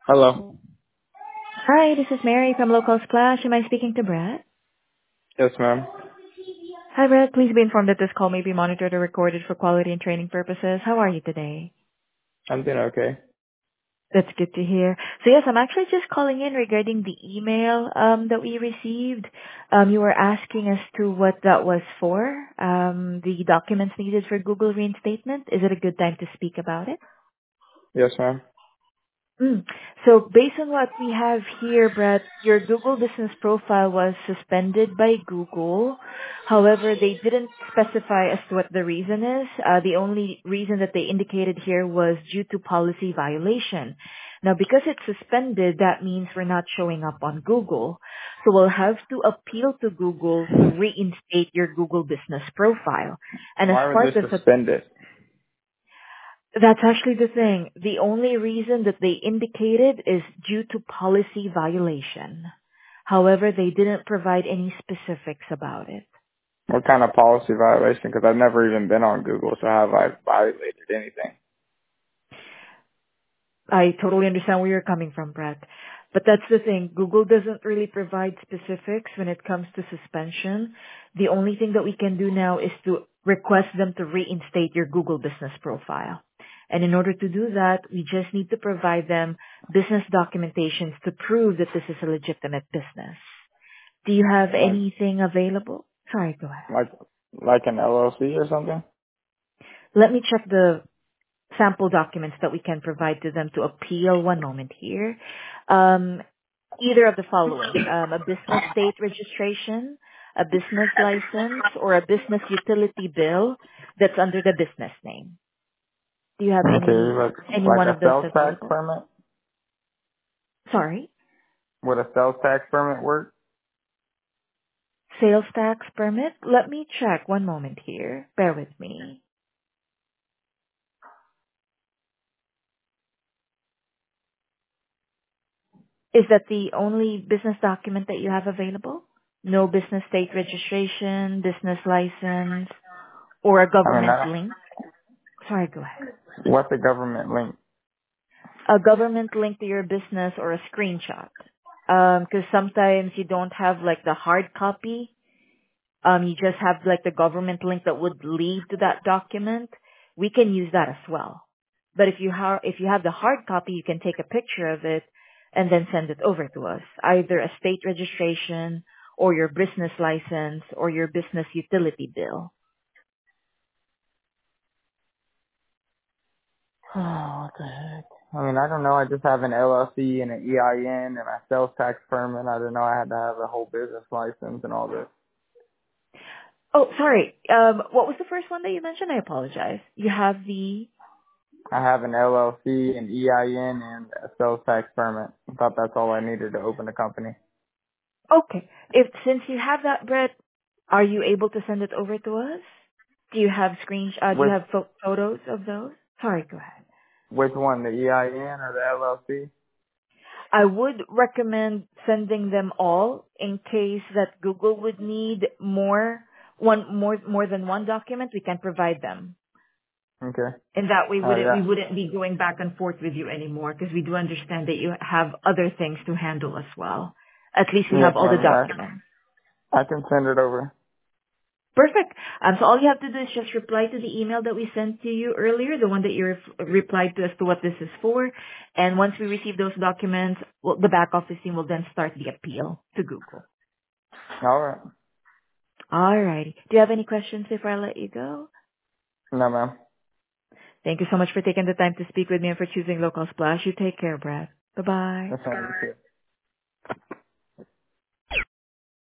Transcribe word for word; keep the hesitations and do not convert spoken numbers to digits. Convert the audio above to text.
Hello. Hi, this is Mary from Local Splash. Am I speaking to Brett? Yes, ma'am. Hi, Brett. Please be informed that this call may be monitored or recorded for quality and training purposes. How are you today? I'm doing okay. That's good to hear. So yes, I'm actually just calling in regarding the email um, that we received. Um, you were asking as to what that was for, um, the documents needed for Google reinstatement. Is it a good time to speak about it? Yes, ma'am. Mm. So based on what we have here, Brett, your Google business profile was suspended by Google. However, they didn't specify as to what the reason is. Uh, the only reason that they indicated here was due to policy violation. Now, because it's suspended, that means we're not showing up on Google. So we'll have to appeal to Google to reinstate your Google business profile. And as Why was part it of the suspended? that's actually the thing. The only reason that they indicated is due to policy violation. However, they didn't provide any specifics about it. What kind of policy violation? Because I've never even been on Google, so have I violated anything? I totally understand where you're coming from, Brett. But that's the thing. Google doesn't really provide specifics when it comes to suspension. The only thing that we can do now is to request them to reinstate your Google business profile. And in order to do that, we just need to provide them business documentations to prove that this is a legitimate business. Do you have Like, anything available? Sorry, go ahead. like, like an L L C or something? Let me check the sample documents that we can provide to them to appeal. One moment here. Um, either of the following, um, a business state registration, a business license, or a business utility bill that's under the business name. Do you have Okay, any like, any like one a of those sales tax available? permit? Sorry, Would a sales tax permit work? sales tax permit. Let me check. One moment here. Bear with me. Is that the only business document that you have available? No business state registration, business license, or a I mean, government I, link? Sorry, go ahead. what's a government link? A government link to your business or a screenshot. Because sometimes you don't have like the hard copy. Um, you just have like the government link that would lead to that document. We can use that as well. But if you ha- if you have the hard copy, you can take a picture of it and then send it over to us. Either a state registration or your business license or your business utility bill. Oh, what the heck? I mean, I don't know. I just have an L L C and an E I N and a sales tax permit. I didn't know I had to have a whole business license and all this. Oh, sorry. Um, what was the first one that you mentioned? I apologize. You have the I have an L L C, an E I N, and a sales tax permit. I thought that's all I needed to open a company. okay. If since you have that, Brett, are you able to send it over to us? Do you have screen? Uh, do you Which have pho- photos of those? Sorry, go ahead. which one, the E I N or the L L C? I would recommend sending them all in case that Google would need more one more more than one document. We can provide them. Okay. And that way, Oh wouldn't we yeah. wouldn't be going back and forth with you anymore because we do understand that you have other things to handle as well. At least we Yes, have all the ma'am. documents. I I can send it over. Perfect. Um, so all you have to do is just reply to the email that we sent to you earlier, the one that you ref- replied to as to what this is for. And once we receive those documents, well, the back office team will then start the appeal to Google. All right. Alrighty. Do you have any questions before I let you go? No, ma'am. Thank you so much for taking the time to speak with me and for choosing Local Splash. You take care, Brad. Bye-bye. That's all.